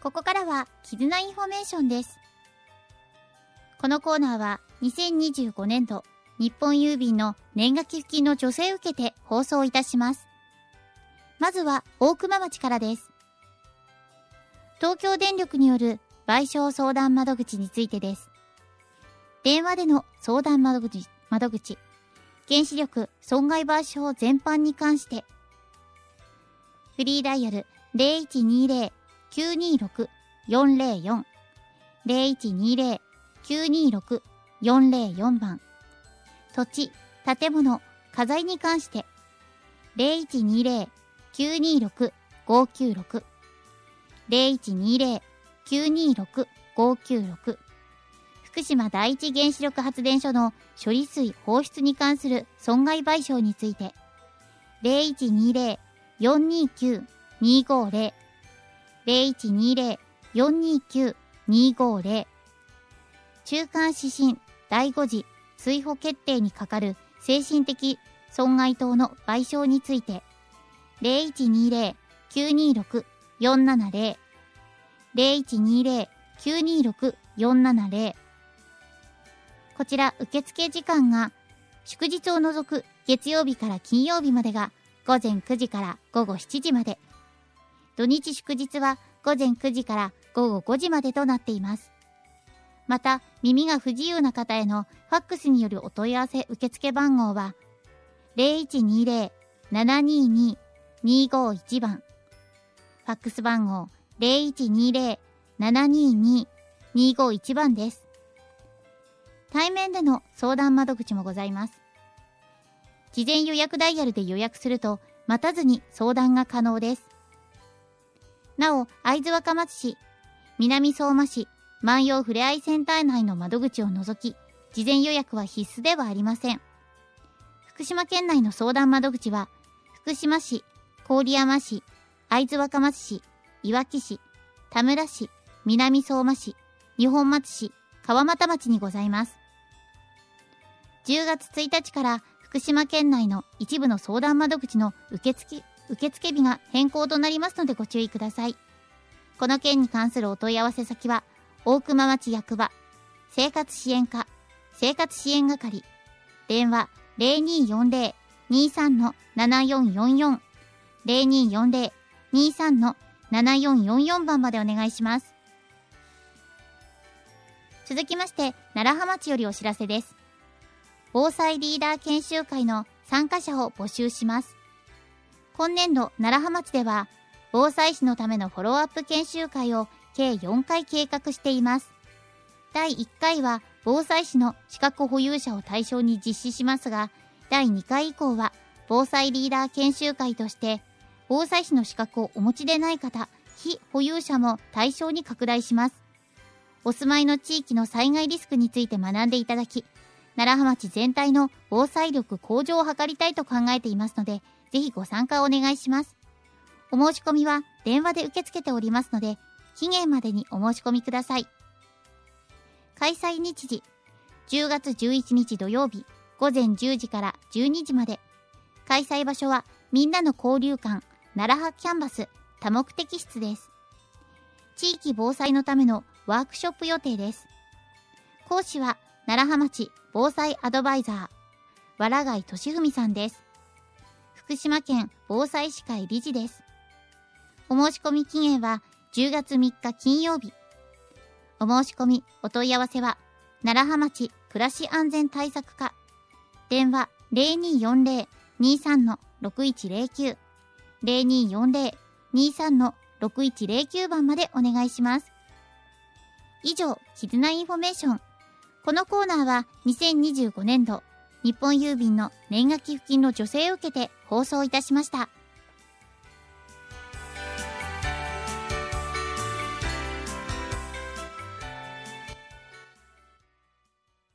ここからは絆インフォメーションです。このコーナーは2025年度日本郵便の年賀寄付金の助成を受けて放送いたします。まずは大熊町からです。東京電力による賠償相談窓口についてです。電話での相談窓口、原子力損害賠償全般に関して、フリーダイヤル 0120-926-404 0120-926-404 番、土地、建物、家財に関して 0120-926-596 0120-926-596 福島第一原子力発電所の処理水放出に関する損害賠償について 0120-429-250 0120-429-250 中間指針第5次追放決定に係る精神的損害等の賠償について 0120-926-470 0120-926-470 こちら受付時間が祝日を除く月曜日から金曜日までが午前9時から午後7時まで、土日祝日は午前9時から午後5時までとなっています。また、耳が不自由な方へのファックスによるお問い合わせ受付番号は 0120-722-251 番、ファックス番号 0120-722-251 番です。対面での相談窓口もございます。事前予約ダイヤルで予約すると待たずに相談が可能です。なお、会津若松市、南相馬市、万葉ふれあいセンター内の窓口を除き、事前予約は必須ではありません。福島県内の相談窓口は、福島市、郡山市、会津若松市、いわき市、田村市、南相馬市、二本松市、川俣町にございます。10月1日から福島県内の一部の相談窓口の受付日が変更となりますのでご注意ください。この件に関するお問い合わせ先は、大熊町役場、生活支援課、生活支援係、電話 0240-23-7444、0240-23-7444 番までお願いします。続きまして、楢葉町よりお知らせです。防災リーダー研修会の参加者を募集します。今年度、楢葉町では、防災士のためのフォローアップ研修会を計4回計画しています。第1回は、防災士の資格保有者を対象に実施しますが、第2回以降は、防災リーダー研修会として、防災士の資格をお持ちでない方、非保有者も対象に拡大します。お住まいの地域の災害リスクについて学んでいただき、楢葉町全体の防災力向上を図りたいと考えていますので、ぜひご参加をお願いします。お申し込みは電話で受け付けておりますので、期限までにお申し込みください。開催日時、10月11日土曜日、午前10時から12時まで。開催場所は、みんなの交流館、楢葉キャンバス、多目的室です。地域防災のためのワークショップ予定です。講師は、楢葉町防災アドバイザー、藁貝俊文さんです。福島県防災士会理事です。お申し込み期限は10月3日金曜日。お申し込み、お問い合わせは、楢葉町暮らし安全対策課。電話 0240-23-6109 0240-23-6109 番までお願いします。以上、絆インフォメーション。このコーナーは2025年度日本郵便の年賀寄付金の助成を受けて放送いたしました。